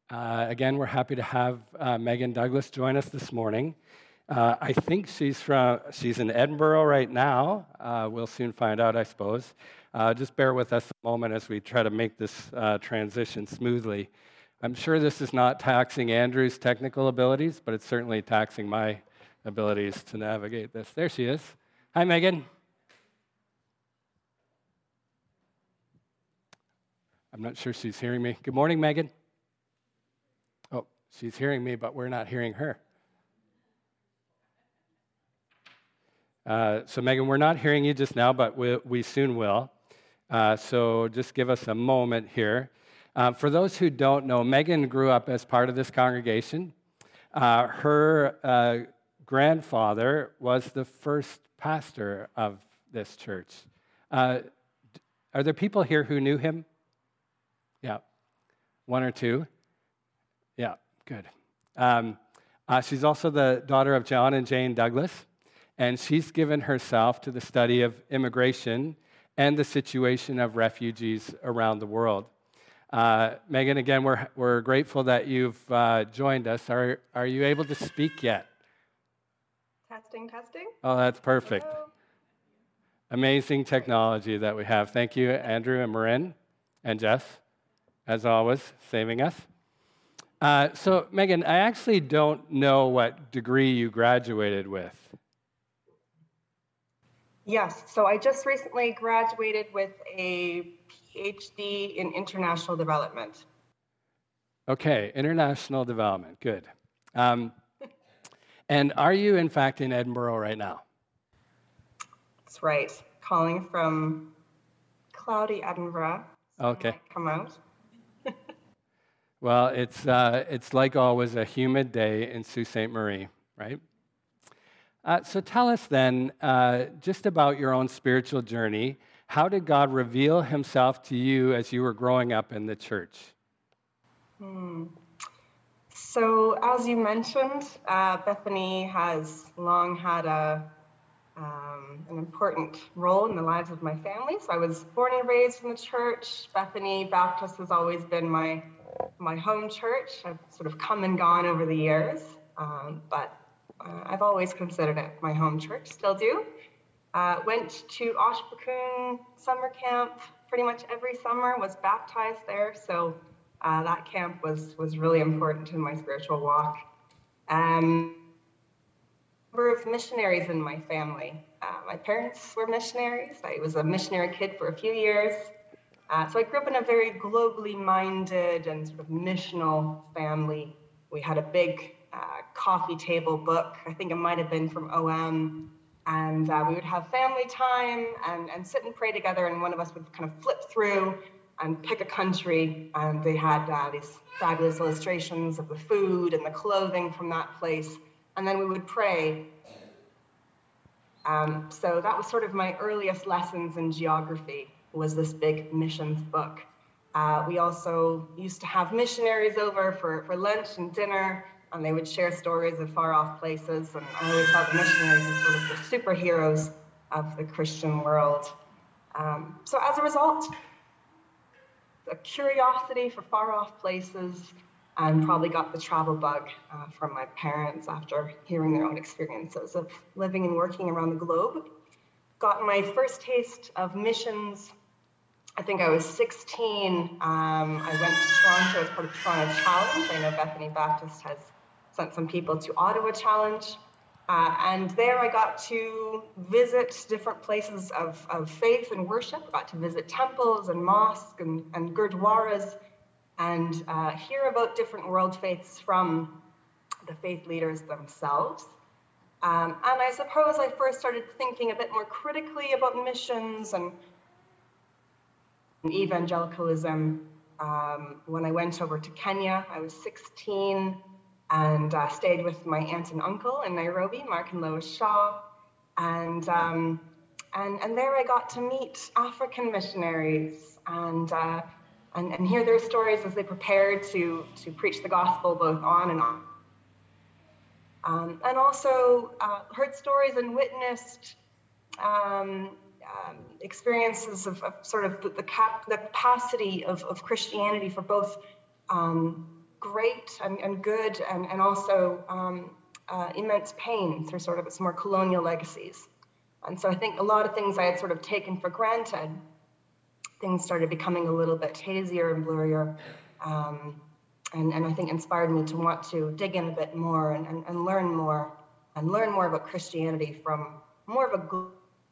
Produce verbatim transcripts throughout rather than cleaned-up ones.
Uh, again, we're happy to have uh, Megan Douglas join us this morning. Uh, I think she's from she's in Edinburgh right now. Uh, we'll soon find out, I suppose. Uh, just bear with us a moment as we try to make this uh, transition smoothly. I'm sure this is not taxing Andrew's technical abilities, but it's certainly taxing my abilities to navigate this. There she is. Hi, Megan. I'm not sure she's hearing me. Good morning, Megan. Oh, she's hearing me, but we're not hearing her. Uh, so, Megan, we're not hearing you just now, but we, we soon will. Uh, so just give us a moment here. Uh, for those who don't know, Megan grew up as part of this congregation. Uh, her uh, grandfather was the first pastor of this church. Uh, are there people here who knew him? Yeah, one or two. Yeah, good. Um, uh, she's also the daughter of John and Jane Douglas, and she's given herself to the study of immigration and the situation of refugees around the world. Uh, Megan, again, we're we're grateful that you've uh, joined us. Are are you able to speak yet? Testing, testing. Oh, that's perfect. Hello. Amazing technology that we have. Thank you, Andrew and Marin and Jess, as always, saving us. Uh, so, Megan, I actually don't know what degree you graduated with. Yes, so I just recently graduated with a P H D in international development. Okay, international development, good. Um, and are you, in fact, in Edinburgh right now? That's right, calling from cloudy Edinburgh. Okay. Might come out. Well, it's uh, it's like always a humid day in Sault Ste. Marie, right? Uh, so tell us then, uh, just about your own spiritual journey. How did God reveal himself to you as you were growing up in the church? Hmm. So, as you mentioned, uh, Bethany has long had a um, an important role in the lives of my family. So I was born and raised in the church. Bethany Baptist has always been my my home church. I've sort of come and gone over the years, um, but uh, I've always considered it my home church, still do. Uh, went to Oshpakun summer camp pretty much every summer, was baptized there, so uh, that camp was, was really important in my spiritual walk. Um, number of missionaries in my family. Uh, my parents were missionaries. I was a missionary kid for a few years. Uh, so I grew up in a very globally minded and sort of missional family. We had a big uh, coffee table book. I think it might have been from O M. And uh, we would have family time and, and sit and pray together. And one of us would kind of flip through and pick a country. And they had uh, these fabulous illustrations of the food and the clothing from that place. And then we would pray. Um, so that was sort of my earliest lessons in geography, was this big missions book. Uh, we also used to have missionaries over for, for lunch and dinner, and they would share stories of far-off places. And I always thought the missionaries were sort of the superheroes of the Christian world. Um, so as a result, a curiosity for far-off places, and probably got the travel bug uh, from my parents after hearing their own experiences of living and working around the globe. Got my first taste of missions, I think I was sixteen. Um, I went to Toronto as part of Toronto Challenge. I know Bethany Baptist has sent some people to Ottawa Challenge. Uh, and there I got to visit different places of, of faith and worship. Got to visit temples and mosques and, and gurdwaras, and uh, hear about different world faiths from the faith leaders themselves. Um, and I suppose I first started thinking a bit more critically about missions and evangelicalism um, when I went over to Kenya. I was sixteen and uh, stayed with my aunt and uncle in Nairobi, Mark and Lois Shaw. And, um, and, and there I got to meet African missionaries and uh, And, and hear their stories as they prepared to, to preach the gospel both on and off. Um, and also uh, heard stories and witnessed um, um, experiences of, of sort of the, the, cap, the capacity of, of Christianity for both um, great and, and good, and, and also um, uh, immense pain through sort of its more colonial legacies. And so I think a lot of things I had sort of taken for granted, things started becoming a little bit hazier and blurrier, um, and, and I think inspired me to want to dig in a bit more and, and, and learn more, and learn more about Christianity from more of a global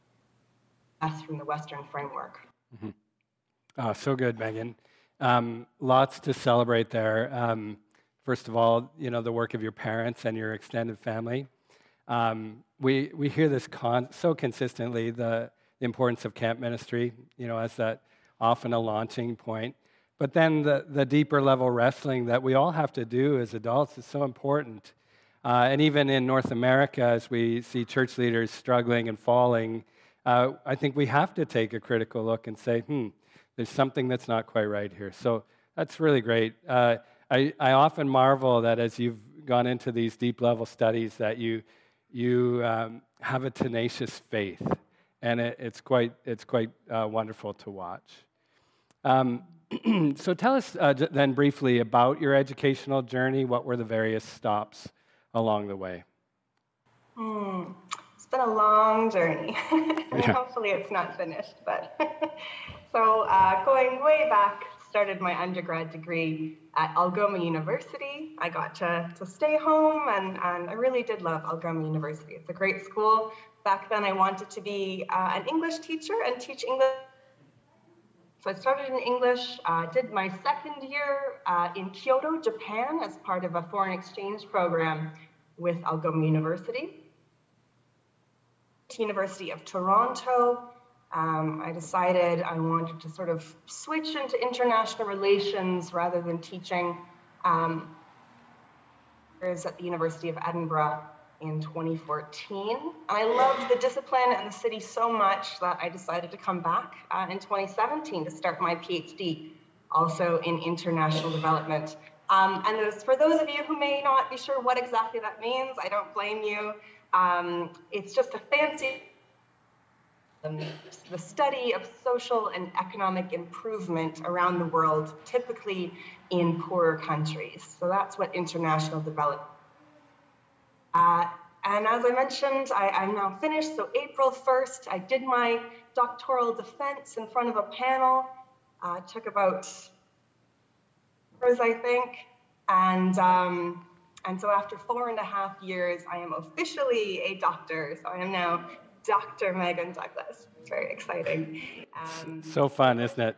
from the Western framework. Mm-hmm. Oh, so good, Megan. Um, lots to celebrate there. Um, first of all, you know, the work of your parents and your extended family. Um, we we hear this con- so consistently, the, the importance of camp ministry, you know, as that often a launching point. But then the, the deeper level wrestling that we all have to do as adults is so important. Uh, and even in North America, as we see church leaders struggling and falling, uh, I think we have to take a critical look and say, hmm, there's something that's not quite right here. So that's really great. Uh, I, I often marvel that as you've gone into these deep level studies that you you um, have a tenacious faith, and it, it's quite it's quite uh, wonderful to watch. Um, so tell us uh, then briefly about your educational journey. What were the various stops along the way? Hmm. It's been a long journey. Yeah. Hopefully it's not finished, but so uh, going way back, started my undergrad degree at Algoma University. I got to, to stay home, and, and I really did love Algoma University. It's a great school. Back then I wanted to be uh, an English teacher and teach English. So I started in English, uh, did my second year uh, in Kyoto, Japan, as part of a foreign exchange program with Algoma University. University of Toronto. Um, I decided I wanted to sort of switch into international relations rather than teaching. Um, I was at the University of Edinburgh in twenty fourteen. And I loved the discipline and the city so much that I decided to come back uh, in twenty seventeen to start my PhD, also in international development. Um, and those, for those of you who may not be sure what exactly that means, I don't blame you. Um, it's just a fancy, um, the study of social and economic improvement around the world, typically in poorer countries. So that's what international development. Uh, and as I mentioned, I, I'm now finished. So April first, I did my doctoral defense in front of a panel. Uh, it took about hours, I think, and. Um, And so after four and a half years, I am officially a doctor. So I am now Doctor Megan Douglas. It's very exciting. Um, so fun, isn't it?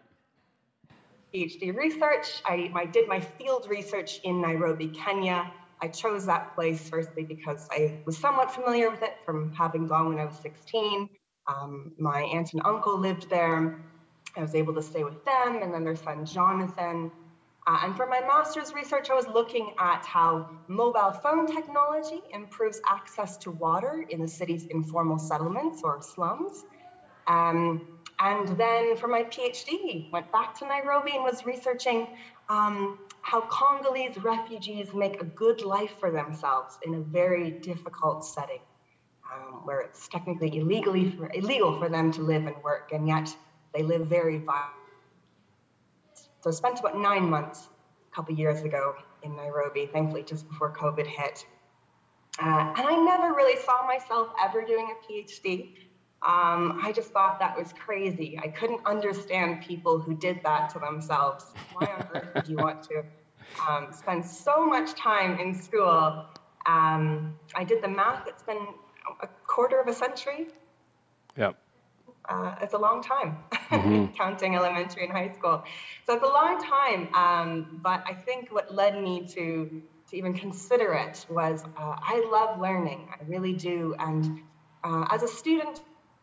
PhD research. I, I did my field research in Nairobi, Kenya. I chose that place firstly because I was somewhat familiar with it from having gone when I was sixteen. Um, my aunt and uncle lived there. I was able to stay with them, and then their son, Jonathan. Uh, and for my master's research, I was looking at how mobile phone technology improves access to water in the city's informal settlements or slums. Um, and then for my PhD, went back to Nairobi and was researching um, how Congolese refugees make a good life for themselves in a very difficult setting, um, where it's technically illegally for, illegal for them to live and work, and yet they live very violently. So I spent about nine months a couple years ago in Nairobi, thankfully just before COVID hit. Uh, and I never really saw myself ever doing a PhD. Um, I just thought that was crazy. I couldn't understand people who did that to themselves. Why on earth would you want to um, spend so much time in school? Um, I did the math. It's been a quarter of a century. Yep. Uh, it's a long time, mm-hmm. counting elementary and high school. So it's a long time, um, but I think what led me to, to even consider it was uh, I love learning, I really do. And uh, as a student,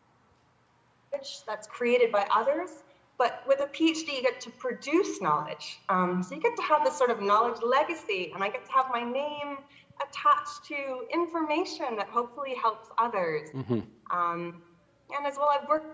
that's created by others, but with a PhD, you get to produce knowledge. Um, so you get to have this sort of knowledge legacy, and I get to have my name attached to information that hopefully helps others. Mm-hmm. Um, And as well, I've worked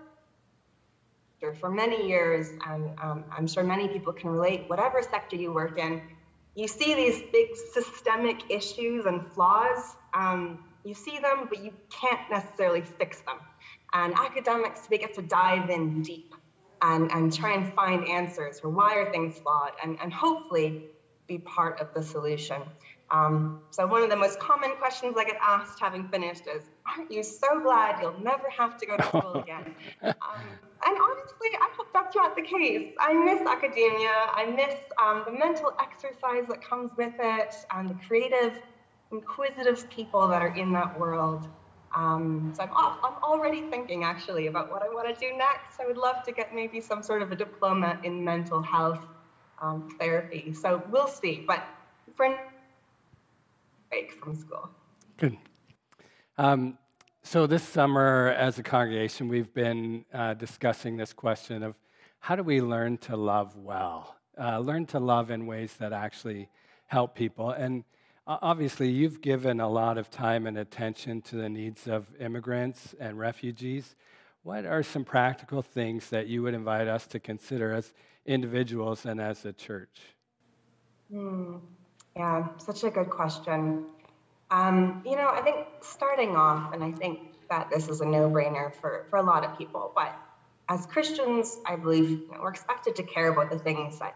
for many years, and um, I'm sure many people can relate, whatever sector you work in, you see these big systemic issues and flaws. Um, you see them, but you can't necessarily fix them. And academics, they get to dive in deep and, and try and find answers for why are things flawed, and, and hopefully be part of the solution. Um, so one of the most common questions I get asked having finished is, aren't you so glad you'll never have to go to school again? Um, and honestly, I hope that's not the case. I miss academia. I miss um, the mental exercise that comes with it and the creative, inquisitive people that are in that world. Um, so I'm, off, I'm already thinking actually about what I want to do next. I would love to get maybe some sort of a diploma in mental health um, therapy. So we'll see. But for now, break from school. Good. Um, so this summer, as a congregation, we've been uh, discussing this question of how do we learn to love well, uh, learn to love in ways that actually help people. And uh, obviously, you've given a lot of time and attention to the needs of immigrants and refugees. What are some practical things that you would invite us to consider as individuals and as a church? Hmm. Yeah, such a good question. Um, you know, I think starting off, and I think that this is a no-brainer for, for a lot of people, but as Christians, I believe you know, we're expected to care about the things that,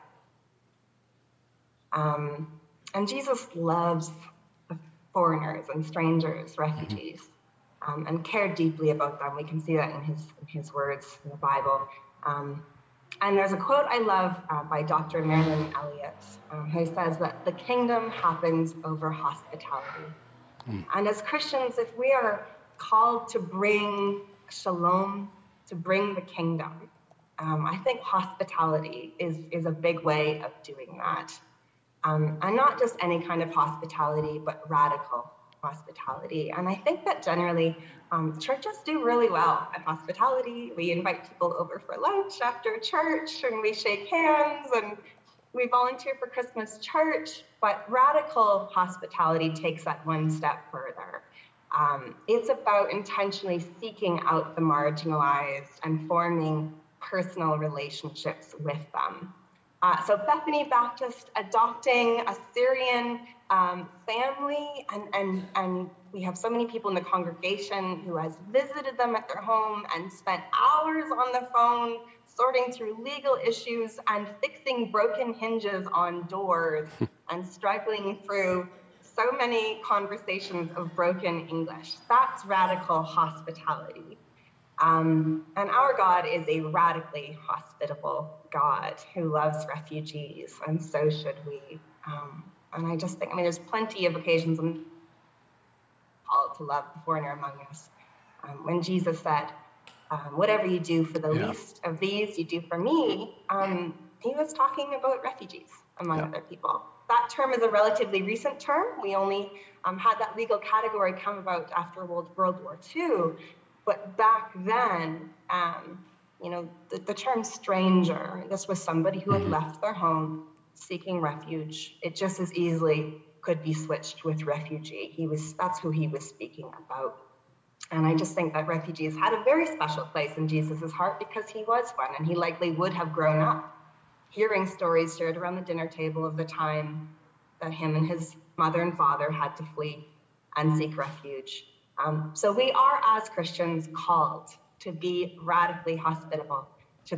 um, and Jesus loves the foreigners and strangers, refugees, um, and cared deeply about them. We can see that in his, in his words in the Bible. Um, And there's a quote I love uh, by Doctor Marilyn Elliott, um, who says that the kingdom happens over hospitality. Mm. And as Christians, if we are called to bring shalom, to bring the kingdom, um, I think hospitality is, is a big way of doing that. Um, and not just any kind of hospitality, but radical hospitality. And I think that generally um, churches do really well at hospitality. We invite people over for lunch after church, and we shake hands, and we volunteer for Christmas church. But radical hospitality takes that one step further. Um, it's about intentionally seeking out the marginalized and forming personal relationships with them. Uh, so Bethany Baptist adopting a Syrian um, family, and, and, and we have so many people in the congregation who has visited them at their home and spent hours on the phone sorting through legal issues and fixing broken hinges on doors and struggling through so many conversations of broken English. That's radical hospitality. Um, and our God is a radically hospitable God who loves refugees, and so should we. Um, and I just think, I mean, there's plenty of occasions when called to love the foreigner among us. Um, when Jesus said, um, whatever you do for the yeah. least of these, you do for me, um, he was talking about refugees, among yeah. other people. That term is a relatively recent term. We only um, had that legal category come about after World, World War Two. But back then, um, you know, the, the term stranger, this was somebody who had left their home seeking refuge. It just as easily could be switched with refugee. He was, that's who he was speaking about. And I just think that refugees had a very special place in Jesus's heart because he was one, and he likely would have grown up hearing stories shared around the dinner table of the time that him and his mother and father had to flee and seek refuge. Um, so we are, as Christians, called to be radically hospitable. To,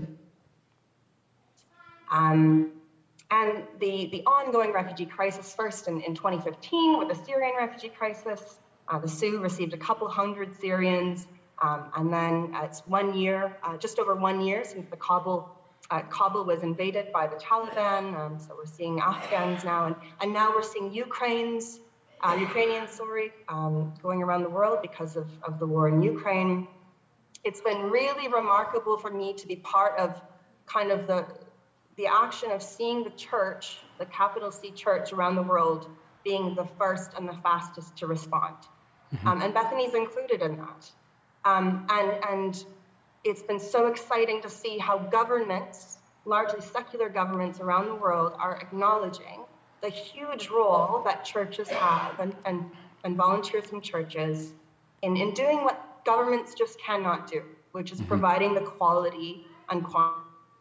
um, and the, the ongoing refugee crisis, first in, in twenty fifteen with the Syrian refugee crisis, uh, the S U received a couple hundred Syrians, um, and then uh, it's one year, uh, just over one year since the Kabul, uh, Kabul was invaded by the Taliban, um, so we're seeing Afghans now, and, and now we're seeing Ukraine's Uh, Ukrainians, sorry, um, going around the world because of, of the war in Ukraine. It's been really remarkable for me to be part of kind of the, the action of seeing the church, the capital C church around the world, being the first and the fastest to respond. Mm-hmm. Um, and Bethany's included in that. Um, and, and it's been so exciting to see how governments, largely secular governments around the world, are acknowledging the huge role that churches have and, and, and volunteers from churches in, in doing what governments just cannot do, which is providing the quality and quantity.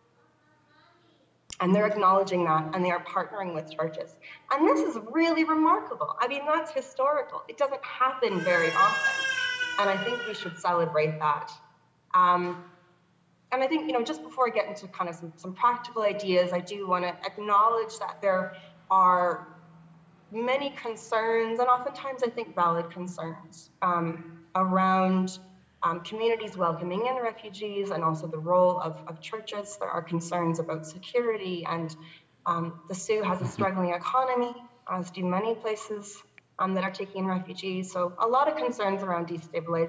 And they're acknowledging that, and they are partnering with churches. And this is really remarkable. I mean, that's historical. It doesn't happen very often. And I think we should celebrate that. Um, and I think, you know, just before I get into kind of some, some practical ideas, I do want to acknowledge that there are many concerns, and oftentimes I think valid concerns, um, around um, communities welcoming in refugees and also the role of, of churches. There are concerns about security, and um, the Sioux has a struggling economy, as do many places um, that are taking in refugees. So a lot of concerns around destabilization.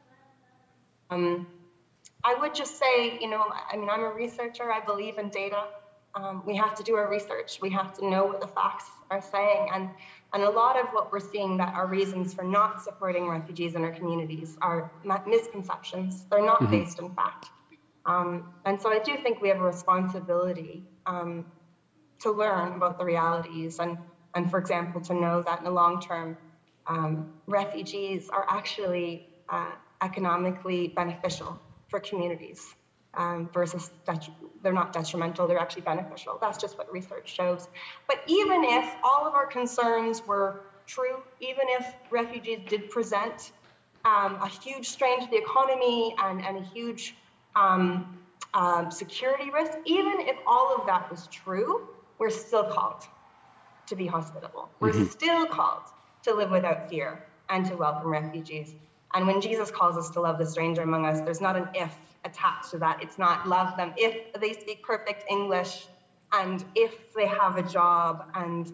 Um, I would just say, you know, I mean, I'm a researcher, I believe in data. Um, we have to do our research. We have to know what the facts are saying. And, and a lot of what we're seeing that are reasons for not supporting refugees in our communities are misconceptions. They're not mm-hmm. based in fact. Um, and so I do think we have a responsibility um, to learn about the realities and, and, for example, to know that in the long term, um, refugees are actually uh, economically beneficial for communities. Um, versus det- they're not detrimental, they're actually beneficial. That's just what research shows. But even if all of our concerns were true, even if refugees did present um, a huge strain to the economy and, and a huge um, um, security risk, even if all of that was true, we're still called to be hospitable. We're mm-hmm. still called to live without fear and to welcome refugees. And when Jesus calls us to love the stranger among us, there's not an if attached to that. It's not love them if they speak perfect English and if they have a job and,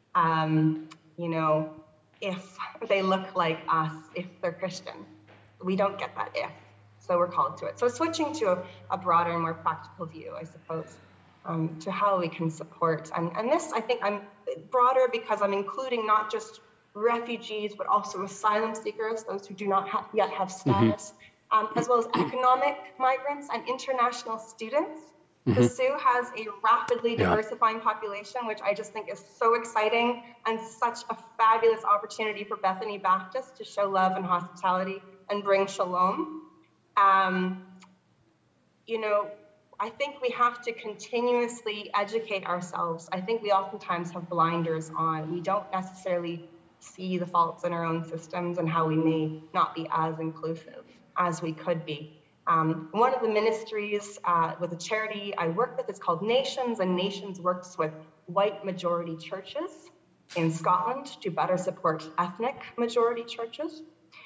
um, you know, if they look like us, if they're Christian. We don't get that if, so we're called to it. So switching to a, a broader and more practical view, I suppose, um, to how we can support. And, and this, I think I'm broader because I'm including not just refugees, but also asylum seekers, those who do not have, yet have status, mm-hmm. um, as well as economic migrants and international students. Mm-hmm. The Sioux has a rapidly diversifying yeah. population, which I just think is so exciting and such a fabulous opportunity for Bethany Baptist to show love and hospitality and bring shalom. Um, you know, I think we have to continuously educate ourselves. I think we oftentimes have blinders on. We don't necessarily see the faults in our own systems and how we may not be as inclusive as we could be. Um, one of the ministries uh, with a charity I work with is called Nations, and Nations works with white majority churches in Scotland to better support ethnic majority churches.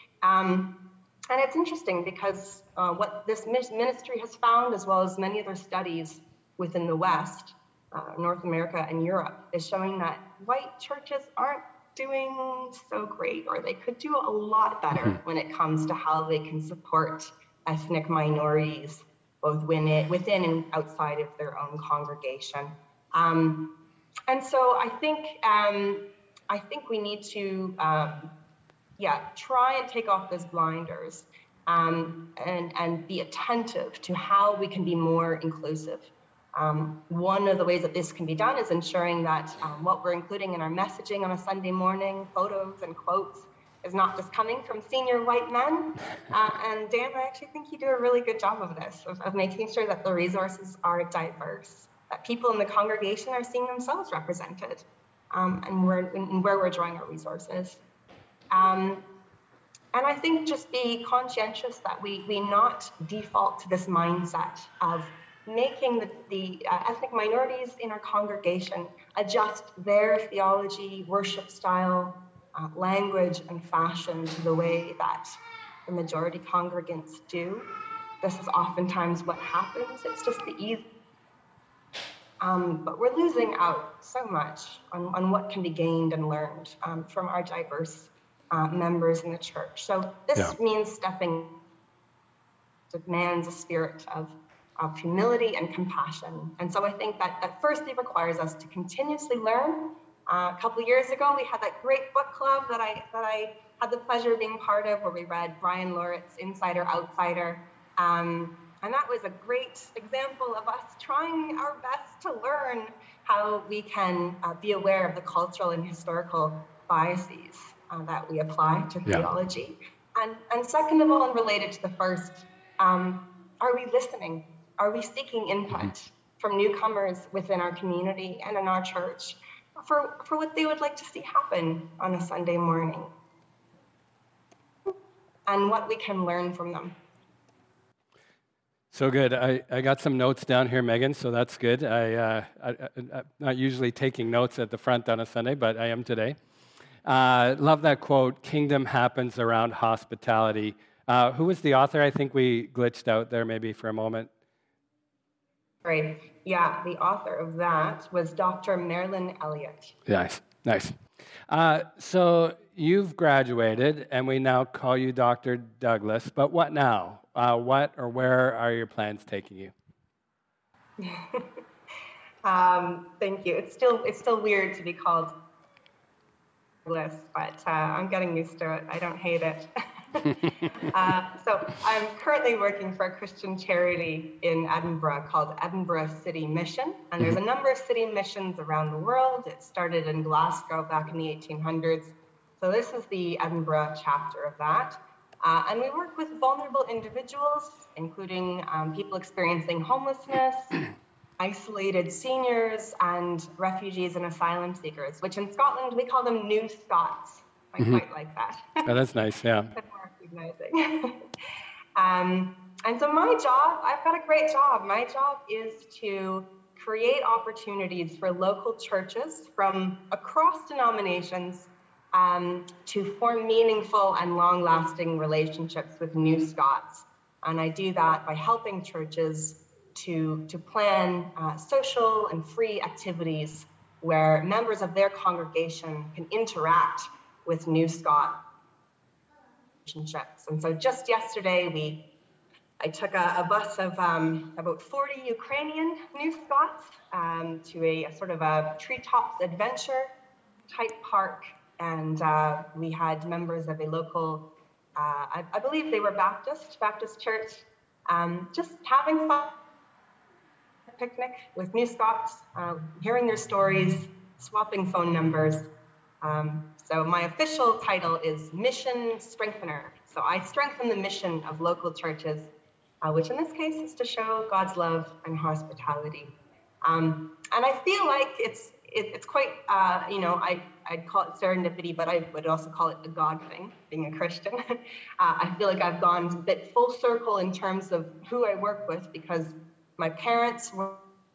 Um, and it's interesting because uh, what this ministry has found, as well as many other studies within the West, uh, North America and Europe, is showing that white churches aren't doing so great, or they could do a lot better mm-hmm. when it comes to how they can support ethnic minorities, both within and outside of their own congregation. Um, and so I think um, I think we need to, um, yeah, try and take off those blinders um, and and be attentive to how we can be more inclusive. Um, one of the ways that this can be done is ensuring that um, what we're including in our messaging on a Sunday morning, photos and quotes, is not just coming from senior white men. Uh, and Dan, I actually think you do a really good job of this, of, of making sure that the resources are diverse, that people in the congregation are seeing themselves represented, um, and, where, and where we're drawing our resources. Um, and I think just be conscientious that we, we not default to this mindset of making the, the uh, ethnic minorities in our congregation adjust their theology, worship style, uh, language, and fashion to the way that the majority congregants do. This is oftentimes what happens. It's just the easy. Um, but we're losing out so much on, on what can be gained and learned um, from our diverse uh, members in the church. So this yeah. means stepping, demands a spirit of of humility and compassion. And so I think that, that firstly requires us to continuously learn. Uh, a couple of years ago, we had that great book club that I that I had the pleasure of being part of, where we read Brian Laurit's Insider Outsider. Um, and that was a great example of us trying our best to learn how we can uh, be aware of the cultural and historical biases uh, that we apply to yeah. theology. And, and second of all, and related to the first, um, are we listening? Are we seeking input from newcomers within our community and in our church for, for what they would like to see happen on a Sunday morning and what we can learn from them? So good. I, I got some notes down here, Megan, so that's good. I, uh, I, I, I'm not usually taking notes at the front on a Sunday, but I am today. Uh, love that quote, kingdom happens around hospitality. Uh, who was the author? I think we glitched out there maybe for a moment. Right. Yeah, the author of that was Doctor Marilyn Elliott. Nice, nice. Uh, so you've graduated, and we now call you Doctor Douglas, but what now? Uh, what or where are your plans taking you? um, thank you. It's still it's still weird to be called Douglas, but uh, I'm getting used to it. I don't hate it. uh, so I'm currently working for a Christian charity in Edinburgh called Edinburgh City Mission, and there's a number of city missions around the world. It started in Glasgow back in the eighteen hundreds, so this is the Edinburgh chapter of that. Uh, and we work with vulnerable individuals, including um, people experiencing homelessness, isolated seniors, and refugees and asylum seekers, which in Scotland we call them New Scots. I mm-hmm. quite like that. Oh, that's nice, yeah. More recognizing. um, and so my job, I've got a great job. My job is to create opportunities for local churches from across denominations um, to form meaningful and long-lasting relationships with New Scots. And I do that by helping churches to, to plan uh, social and free activities where members of their congregation can interact with New Scot relationships. And so just yesterday, we I took a, a bus of um, about forty Ukrainian New Scots um, to a, a sort of a treetops adventure type park. And uh, we had members of a local, uh, I, I believe they were Baptist, Baptist church, um, just having fun, picnic with New Scots, uh, hearing their stories, swapping phone numbers. Um, so my official title is Mission Strengthener. So I strengthen the mission of local churches, uh, which in this case is to show God's love and hospitality. Um, and I feel like it's it, it's quite, uh, you know, I, I'd call it serendipity, but I would also call it a God thing, being a Christian. uh, I feel like I've gone a bit full circle in terms of who I work with, because my parents were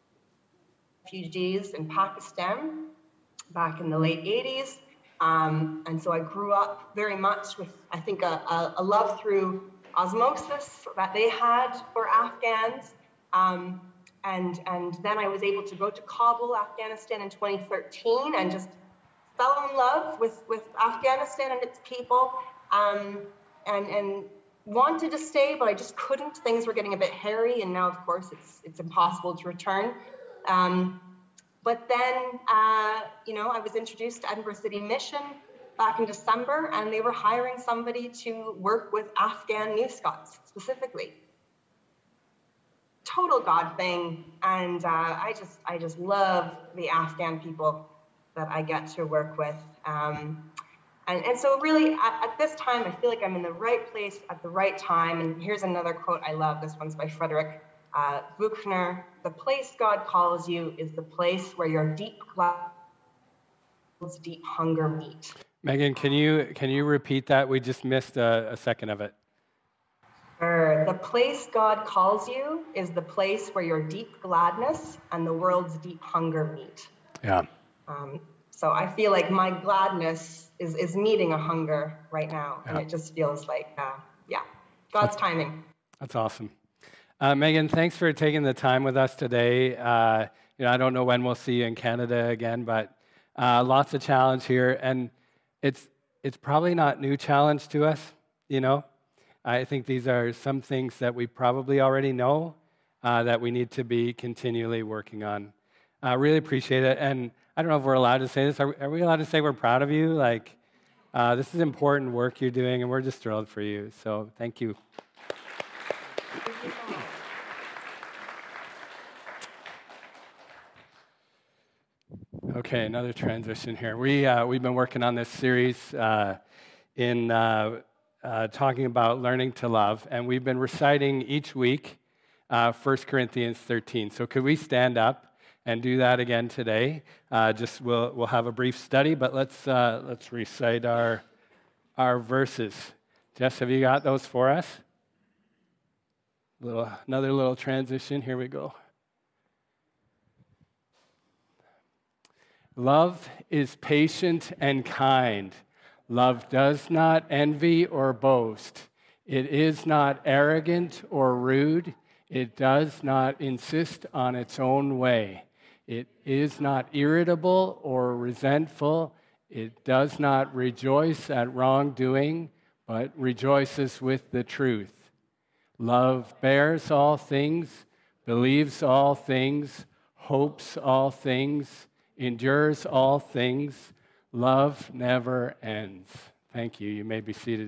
refugees in Pakistan back in the late eighties. Um, and so I grew up very much with, I think, a, a, a love through osmosis that they had for Afghans. Um, and, and then I was able to go to Kabul, Afghanistan in twenty thirteen and just fell in love with, with Afghanistan and its people, um, and, and wanted to stay, but I just couldn't. Things were getting a bit hairy, and now, of course, it's, it's impossible to return. Um, But then, uh, you know, I was introduced to Edinburgh City Mission back in December, and they were hiring somebody to work with Afghan New Scots specifically. Total God thing, and uh, I just, I just love the Afghan people that I get to work with. Um, and, and so really, at, at this time, I feel like I'm in the right place at the right time. And here's another quote I love. This one's by Frederick Uh, Buchner: "The place God calls you is the place where your deep clouds, deep hunger meet." Megan, can you can you repeat that? We just missed a, a second of it. Sure. The place God calls you is the place where your deep gladness and the world's deep hunger meet. Yeah. Um, so I feel like my gladness is is meeting a hunger right now, and yeah. It just feels like, uh, yeah, God's that's, timing. That's awesome. Uh, Megan, thanks for taking the time with us today. Uh, you know, I don't know when we'll see you in Canada again, but uh, lots of challenge here, and it's it's probably not new challenge to us. You know, I think these are some things that we probably already know uh, that we need to be continually working on. I uh, really appreciate it, and I don't know if we're allowed to say this. Are we, are we allowed to say we're proud of you? Like, uh, this is important work you're doing, and we're just thrilled for you. So, thank you. Okay, another transition here. We, uh, we've been working on this series uh, in uh, uh, talking about learning to love, and we've been reciting each week uh, First Corinthians thirteen. So could we stand up and do that again today? Uh, just we'll, we'll have a brief study, but let's, uh, let's recite our, our verses. Jess, have you got those for us? Little, another little transition. Here we go. Love is patient and kind. Love does not envy or boast. It is not arrogant or rude. It does not insist on its own way. It is not irritable or resentful. It does not rejoice at wrongdoing, but rejoices with the truth. Love bears all things, believes all things, hopes all things, endures all things. Love never ends. Thank you. You may be seated.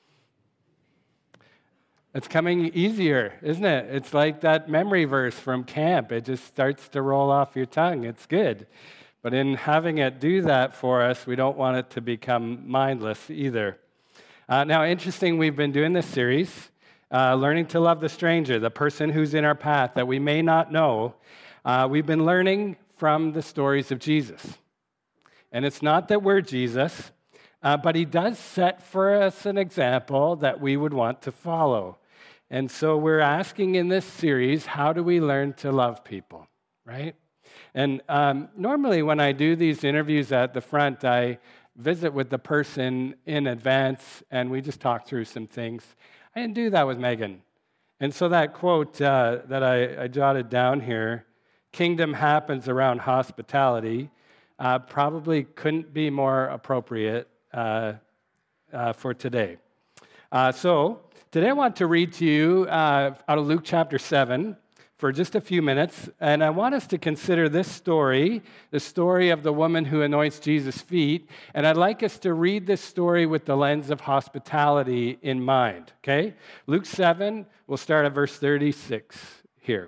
It's coming easier, isn't it? It's like that memory verse from camp. It just starts to roll off your tongue. It's good. But in having it do that for us, we don't want it to become mindless either. Uh, now, interesting, we've been doing this series, uh, Learning to Love the Stranger, the person who's in our path that we may not know. Uh, we've been learning from the stories of Jesus. And it's not that we're Jesus, uh, but he does set for us an example that we would want to follow. And so we're asking in this series, how do we learn to love people, right? And um, normally when I do these interviews at the front, I visit with the person in advance, and we just talk through some things. I didn't do that with Megan. And so that quote uh, that I, I jotted down here, kingdom happens around hospitality, uh, probably couldn't be more appropriate uh, uh, for today. Uh, so today I want to read to you uh, out of Luke chapter seven for just a few minutes, and I want us to consider this story, the story of the woman who anoints Jesus' feet, and I'd like us to read this story with the lens of hospitality in mind, okay? Luke seven, we'll start at verse thirty-six here.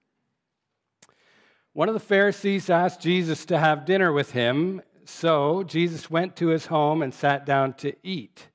One of the Pharisees asked Jesus to have dinner with him, so Jesus went to his home and sat down to eat.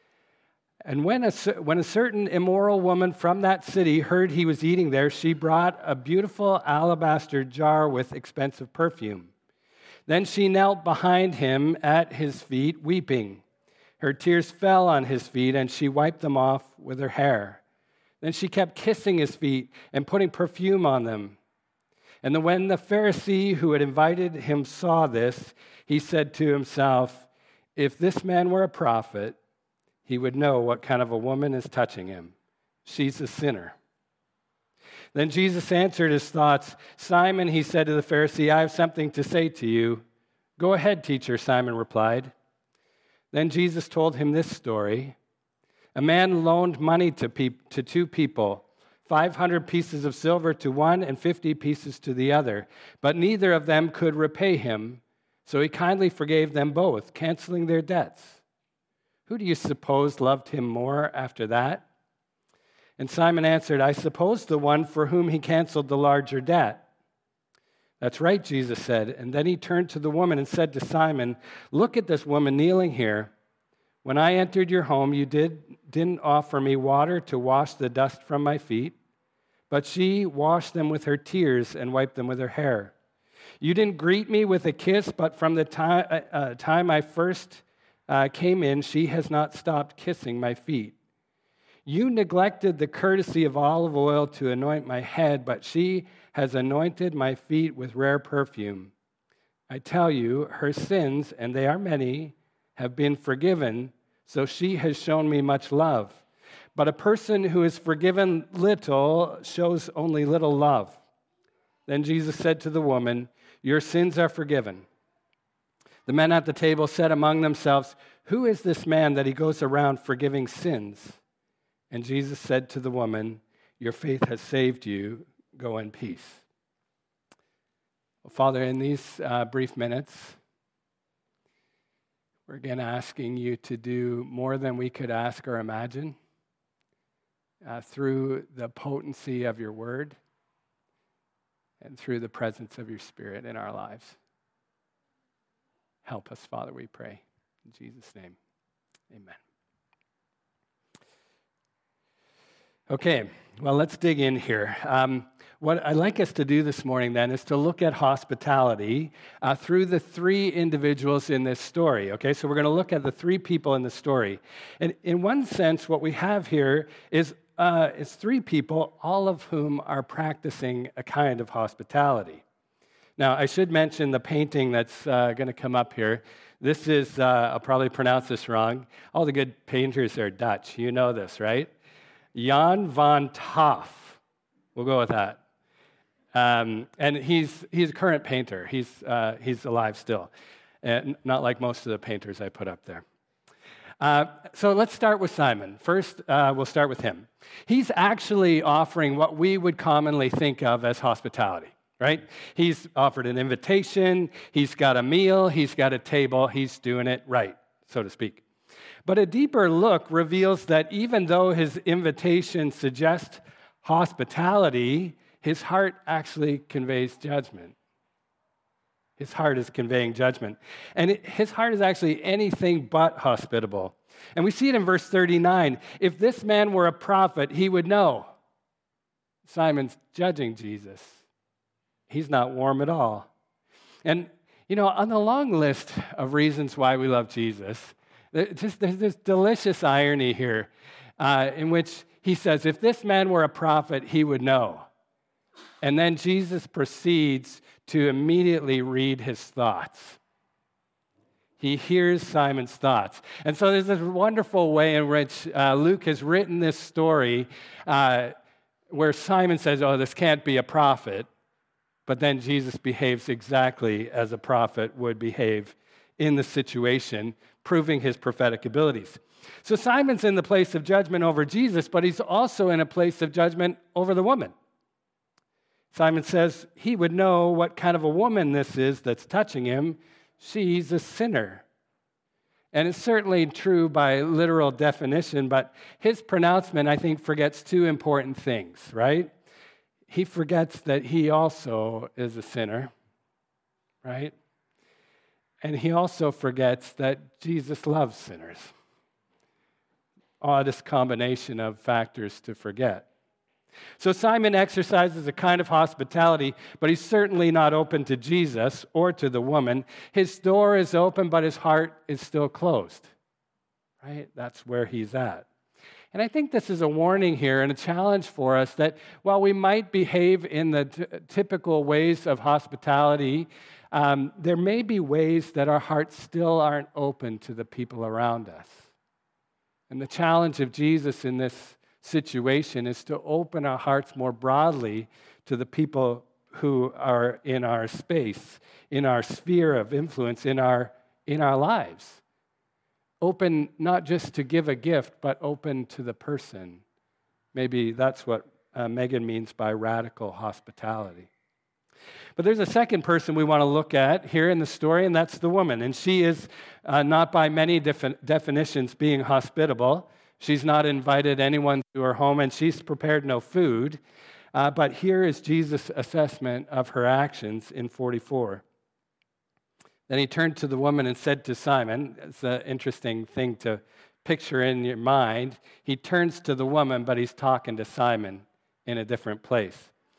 And when a, when a certain immoral woman from that city heard he was eating there, she brought a beautiful alabaster jar with expensive perfume. Then she knelt behind him at his feet, weeping. Her tears fell on his feet, and she wiped them off with her hair. Then she kept kissing his feet and putting perfume on them. And then when the Pharisee who had invited him saw this, he said to himself, "If this man were a prophet, he would know what kind of a woman is touching him. She's a sinner." Then Jesus answered his thoughts. "Simon," he said to the Pharisee, "I have something to say to you." "Go ahead, teacher," Simon replied. Then Jesus told him this story. A man loaned money to, pe- to two people, five hundred pieces of silver to one and fifty pieces to the other, but neither of them could repay him, so he kindly forgave them both, canceling their debts. Who do you suppose loved him more after that? And Simon answered, "I suppose the one for whom he canceled the larger debt." "That's right," Jesus said. And then he turned to the woman and said to Simon, "Look at this woman kneeling here. When I entered your home, you did, didn't offer me water to wash the dust from my feet, but she washed them with her tears and wiped them with her hair. You didn't greet me with a kiss, but from the time, uh, time I first Uh, came in, she has not stopped kissing my feet. You neglected the courtesy of olive oil to anoint my head, but she has anointed my feet with rare perfume. I tell you, her sins, and they are many, have been forgiven, so she has shown me much love. But a person who is forgiven little shows only little love." Then Jesus said to the woman, "Your sins are forgiven." The men at the table said among themselves, "Who is this man that he goes around forgiving sins?" And Jesus said to the woman, "Your faith has saved you. Go in peace." Well, Father, in these uh, brief minutes, we're again asking you to do more than we could ask or imagine uh, through the potency of your word and through the presence of your Spirit in our lives. Help us, Father, we pray. In Jesus' name, amen. Okay, well, let's dig in here. Um, what I'd like us to do this morning, then, is to look at hospitality uh, through the three individuals in this story, okay? So we're going to look at the three people in the story. And in one sense, what we have here is uh, it's three people, all of whom are practicing a kind of hospitality. Now, I should mention the painting that's uh, going to come up here. This is, uh, I'll probably pronounce this wrong. All the good painters are Dutch. You know this, right? Jan van Taff. We'll go with that. Um, and he's he's a current painter. He's uh, he's alive still, and not like most of the painters I put up there. Uh, so let's start with Simon. First, uh, we'll start with him. He's actually offering what we would commonly think of as hospitality, right? He's offered an invitation. He's got a meal. He's got a table. He's doing it right, so to speak. But a deeper look reveals that even though his invitation suggests hospitality, his heart actually conveys judgment. His heart is conveying judgment. And it, his heart is actually anything but hospitable. And we see it in verse thirty-nine. If this man were a prophet, he would know. Simon's judging Jesus. He's not warm at all. And, you know, on the long list of reasons why we love Jesus, just, there's this delicious irony here uh, in which he says, if this man were a prophet, he would know. And then Jesus proceeds to immediately read his thoughts. He hears Simon's thoughts. And so there's this wonderful way in which uh, Luke has written this story uh, where Simon says, oh, this can't be a prophet. But then Jesus behaves exactly as a prophet would behave in the situation, proving his prophetic abilities. So Simon's in the place of judgment over Jesus, but he's also in a place of judgment over the woman. Simon says he would know what kind of a woman this is that's touching him. She's a sinner. And it's certainly true by literal definition, but his pronouncement, I think, forgets two important things, right? He forgets that he also is a sinner, right? And he also forgets that Jesus loves sinners. Oddest combination of factors to forget. So Simon exercises a kind of hospitality, but he's certainly not open to Jesus or to the woman. His door is open, but his heart is still closed, right? That's where he's at. And I think this is a warning here and a challenge for us that while we might behave in the t- typical ways of hospitality, um, there may be ways that our hearts still aren't open to the people around us. And the challenge of Jesus in this situation is to open our hearts more broadly to the people who are in our space, in our sphere of influence, in our, in our lives. Open not just to give a gift, but open to the person. Maybe that's what uh, Megan means by radical hospitality. But there's a second person we want to look at here in the story, and that's the woman. And she is uh, not by many defi- definitions being hospitable. She's not invited anyone to her home, and she's prepared no food. Uh, but here is Jesus' assessment of her actions in forty-four. Then he turned to the woman and said to Simon, it's an interesting thing to picture in your mind. He turns to the woman, but he's talking to Simon in a different place.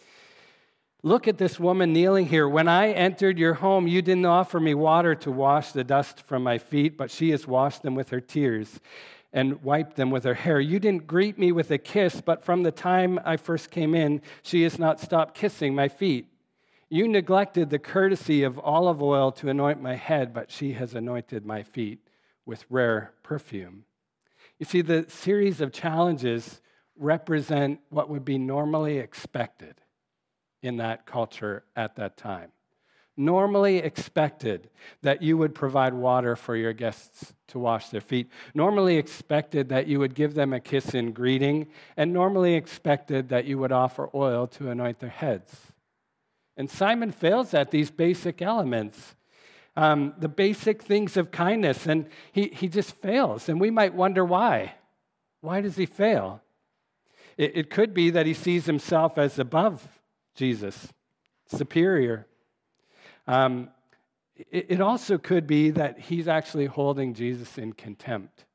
Look at this woman kneeling here. When I entered your home, you didn't offer me water to wash the dust from my feet, but she has washed them with her tears and wiped them with her hair. You didn't greet me with a kiss, but from the time I first came in, she has not stopped kissing my feet. You neglected the courtesy of olive oil to anoint my head, but she has anointed my feet with rare perfume. You see, the series of challenges represent what would be normally expected in that culture at that time. Normally expected that you would provide water for your guests to wash their feet. Normally expected that you would give them a kiss in greeting, and normally expected that you would offer oil to anoint their heads. And Simon fails at these basic elements, um, the basic things of kindness, and he, he just fails. And we might wonder why. Why does he fail? It, it could be that he sees himself as above Jesus, superior. Um, it, it also could be that he's actually holding Jesus in contempt.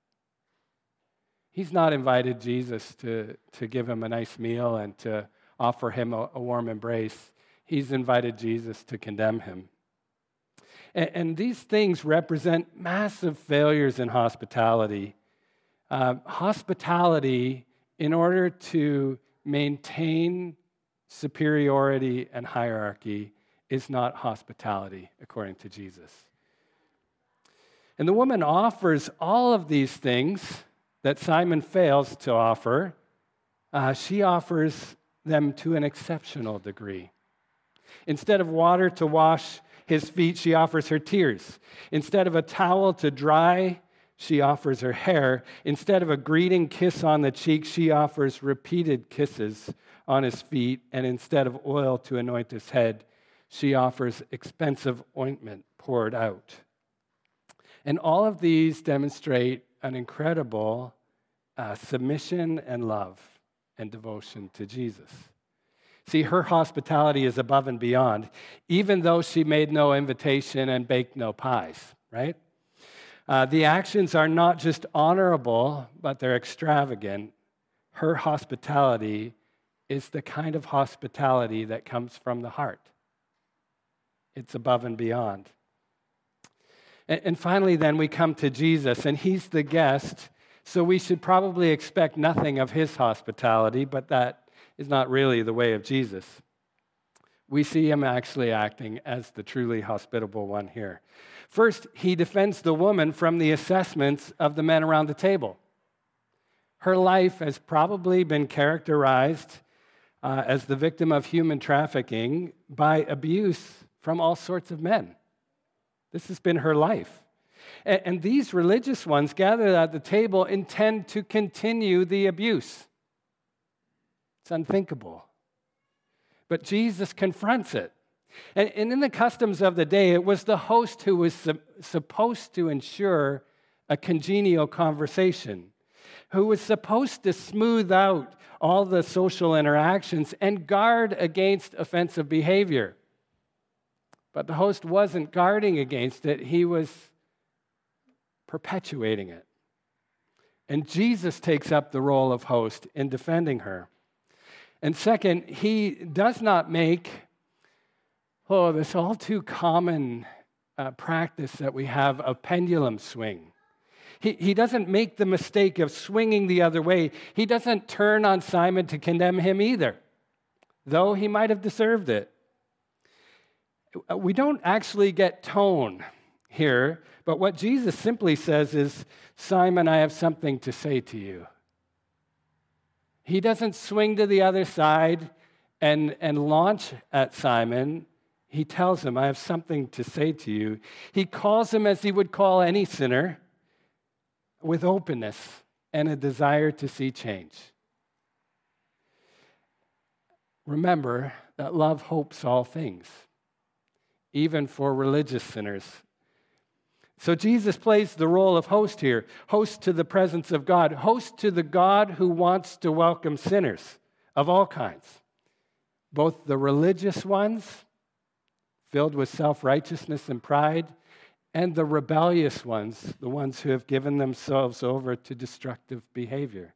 He's not invited Jesus to, to give him a nice meal and to offer him a, a warm embrace. He's invited Jesus to condemn him. And, and these things represent massive failures in hospitality. Uh, hospitality in order to maintain superiority and hierarchy is not hospitality, according to Jesus. And the woman offers all of these things that Simon fails to offer. Uh, she offers them to an exceptional degree. Instead of water to wash his feet, she offers her tears. Instead of a towel to dry, she offers her hair. Instead of a greeting kiss on the cheek, she offers repeated kisses on his feet. And instead of oil to anoint his head, she offers expensive ointment poured out. And all of these demonstrate an incredible uh, submission and love and devotion to Jesus. See, her hospitality is above and beyond, even though she made no invitation and baked no pies, right? Uh, the actions are not just honorable, but they're extravagant. Her hospitality is the kind of hospitality that comes from the heart. It's above and beyond. And, and finally, then, we come to Jesus, and he's the guest, so we should probably expect nothing of his hospitality, but that is not really the way of Jesus. We see him actually acting as the truly hospitable one here. First, he defends the woman from the assessments of the men around the table. Her life has probably been characterized uh, as the victim of human trafficking by abuse from all sorts of men. This has been her life. And, and these religious ones gathered at the table intend to continue the abuse. It's unthinkable. But Jesus confronts it. And, and in the customs of the day, it was the host who was su- supposed to ensure a congenial conversation, who was supposed to smooth out all the social interactions and guard against offensive behavior. But the host wasn't guarding against it, he was perpetuating it. And Jesus takes up the role of host in defending her. And second, he does not make, oh, this all too common uh, practice that we have of pendulum swing. He, he doesn't make the mistake of swinging the other way. He doesn't turn on Simon to condemn him either, though he might have deserved it. We don't actually get tone here, but what Jesus simply says is, Simon, I have something to say to you. He doesn't swing to the other side and, and launch at Simon. He tells him, I have something to say to you. He calls him as he would call any sinner, with openness and a desire to see change. Remember that love hopes all things, even for religious sinners. So Jesus plays the role of host here, host to the presence of God, host to the God who wants to welcome sinners of all kinds, both the religious ones, filled with self-righteousness and pride, and the rebellious ones, the ones who have given themselves over to destructive behavior.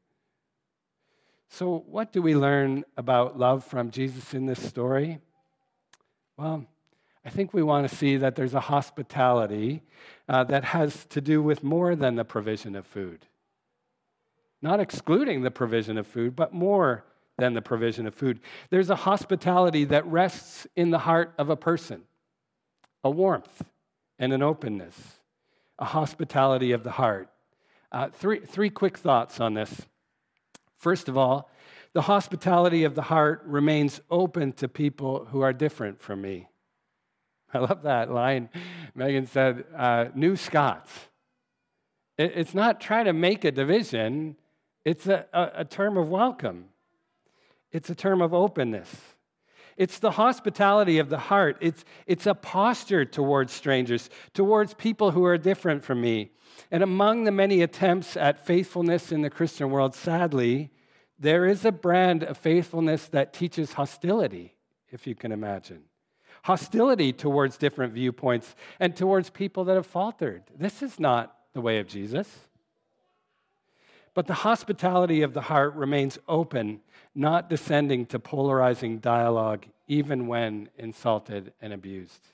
So what do we learn about love from Jesus in this story? Well, I think we want to see that there's a hospitality uh, that has to do with more than the provision of food. Not excluding the provision of food, but more than the provision of food. There's a hospitality that rests in the heart of a person, a warmth and an openness, a hospitality of the heart. Uh, three, three quick thoughts on this. First of all, the hospitality of the heart remains open to people who are different from me. I love that line. Megan said, uh, New Scots. It, it's not trying to make a division. It's a, a, a term of welcome. It's a term of openness. It's the hospitality of the heart. It's, it's a posture towards strangers, towards people who are different from me. And among the many attempts at faithfulness in the Christian world, sadly, there is a brand of faithfulness that teaches hostility, if you can imagine. Hostility towards different viewpoints and towards people that have faltered. This is not the way of Jesus. But the hospitality of the heart remains open, not descending to polarizing dialogue, even when insulted and abused.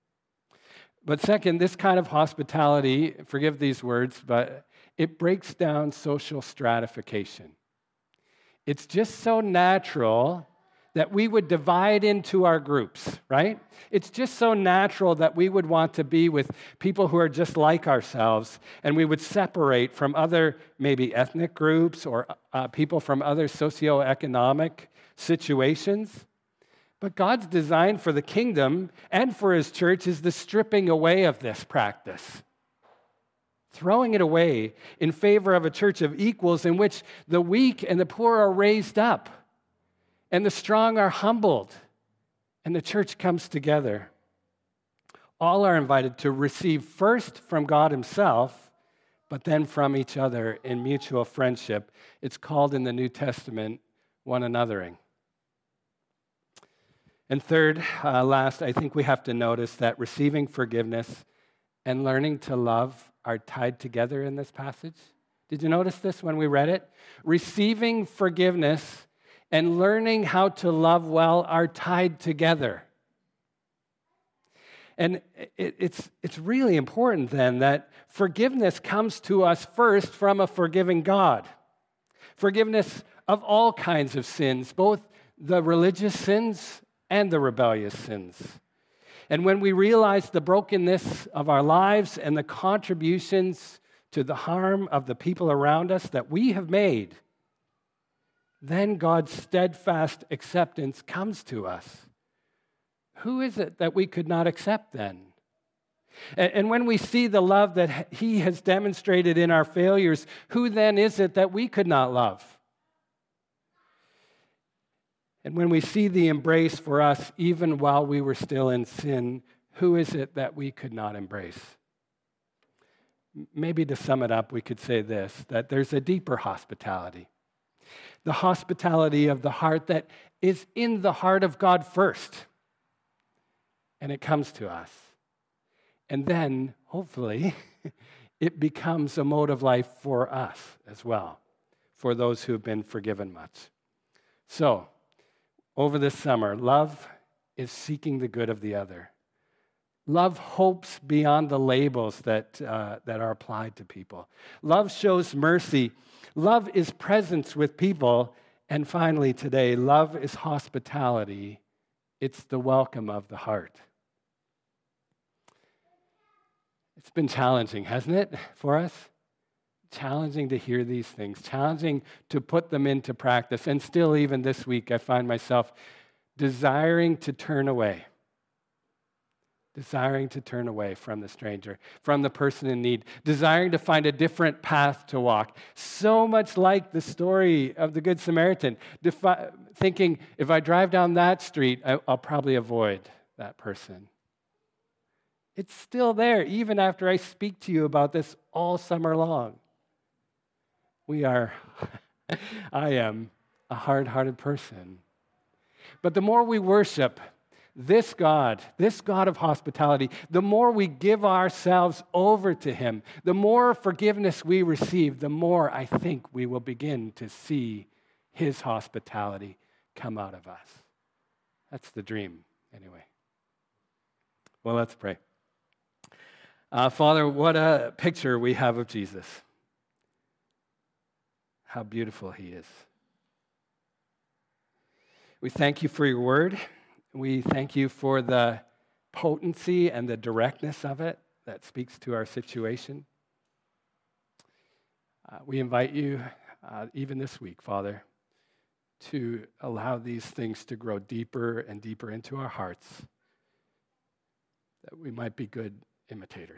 But second, this kind of hospitality, forgive these words, but it breaks down social stratification. It's just so natural that we would divide into our groups, right? It's just so natural that we would want to be with people who are just like ourselves, and we would separate from other maybe ethnic groups or uh, people from other socioeconomic situations. But God's design for the kingdom and for his church is the stripping away of this practice, throwing it away in favor of a church of equals in which the weak and the poor are raised up, and the strong are humbled, and the church comes together. All are invited to receive first from God himself, but then from each other in mutual friendship. It's called in the New Testament one anothering. And third, uh, last, I think we have to notice that receiving forgiveness and learning to love are tied together in this passage. Did you notice this when we read it? Receiving forgiveness and learning how to love well are tied together. And it, it's, it's really important then that forgiveness comes to us first from a forgiving God. Forgiveness of all kinds of sins, both the religious sins and the rebellious sins. And when we realize the brokenness of our lives and the contributions to the harm of the people around us that we have made, then God's steadfast acceptance comes to us. Who is it that we could not accept then? And when we see the love that he has demonstrated in our failures, who then is it that we could not love? And when we see the embrace for us, even while we were still in sin, who is it that we could not embrace? Maybe to sum it up, we could say this, that there's a deeper hospitality. The hospitality of the heart that is in the heart of God first. And it comes to us. And then, hopefully, it becomes a mode of life for us as well, for those who have been forgiven much. So, over this summer, love is seeking the good of the other. Love hopes beyond the labels that, uh, that are applied to people. Love shows mercy. Love is presence with people. And finally today, love is hospitality. It's the welcome of the heart. It's been challenging, hasn't it, for us? Challenging to hear these things, challenging to put them into practice. And still, even this week, I find myself desiring to turn away. Desiring to turn away from the stranger, from the person in need, desiring to find a different path to walk. So much like the story of the Good Samaritan, defi- thinking, if I drive down that street, I- I'll probably avoid that person. It's still there, even after I speak to you about this all summer long. We are, I am a hard-hearted person. But the more we worship this God, this God of hospitality, the more we give ourselves over to him, the more forgiveness we receive, the more I think we will begin to see his hospitality come out of us. That's the dream, anyway. Well, let's pray. Uh, Father, what a picture we have of Jesus. How beautiful he is. We thank you for your word. We thank you for the potency and the directness of it that speaks to our situation. Uh, we invite you, uh, even this week, Father, to allow these things to grow deeper and deeper into our hearts, that we might be good imitators.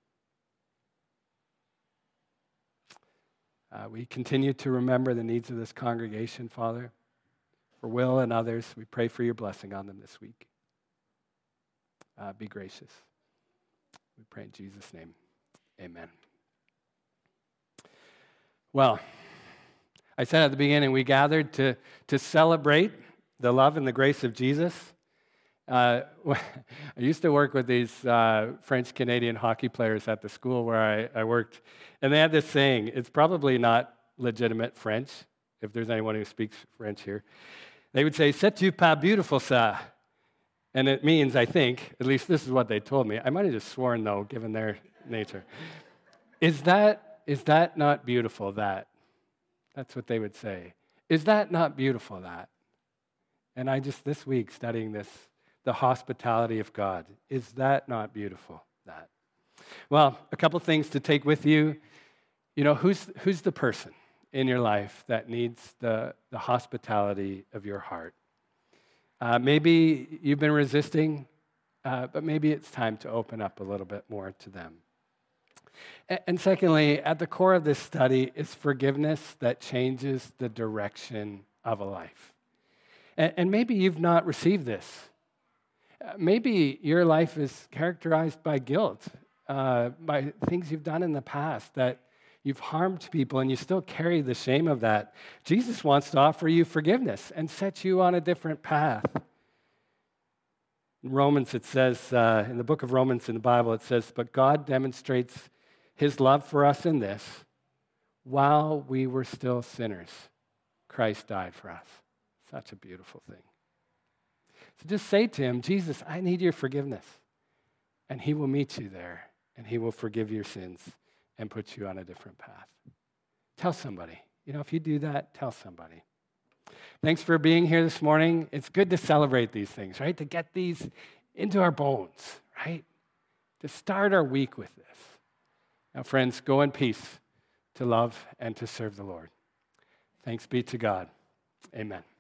Uh, we continue to remember the needs of this congregation, Father. For Will and others, we pray for your blessing on them this week. Uh, be gracious. We pray in Jesus' name. Amen. Well, I said at the beginning, we gathered to, to celebrate the love and the grace of Jesus. Uh, I used to work with these uh, French-Canadian hockey players at the school where I, I worked, and they had this saying. It's probably not legitimate French, if there's anyone who speaks French here. They would say, "C'est-tu pas beautiful, ça?" And it means, I think, at least this is what they told me. I might have just sworn, though, given their nature. Is that, is that not beautiful, that? That's what they would say. Is that not beautiful, that? And I just, this week, studying this, the hospitality of God. Is that not beautiful, that? Well, a couple things to take with you. You know, who's who's the person in your life that needs the, the hospitality of your heart? Uh, maybe you've been resisting, uh, but maybe it's time to open up a little bit more to them. And, and secondly, at the core of this study is forgiveness that changes the direction of a life. And, and maybe you've not received this. Uh, maybe your life is characterized by guilt, uh, by things you've done in the past that you've harmed people and you still carry the shame of that. Jesus wants to offer you forgiveness and set you on a different path. In Romans, it says, uh, in the book of Romans in the Bible, it says, but God demonstrates his love for us in this: while we were still sinners, Christ died for us. Such a beautiful thing. So just say to him, Jesus, I need your forgiveness. And he will meet you there, and he will forgive your sins and put you on a different path. Tell somebody. You know, if you do that, tell somebody. Thanks for being here this morning. It's good to celebrate these things, right? To get these into our bones, right? To start our week with this. Now, friends, go in peace to love and to serve the Lord. Thanks be to God. Amen.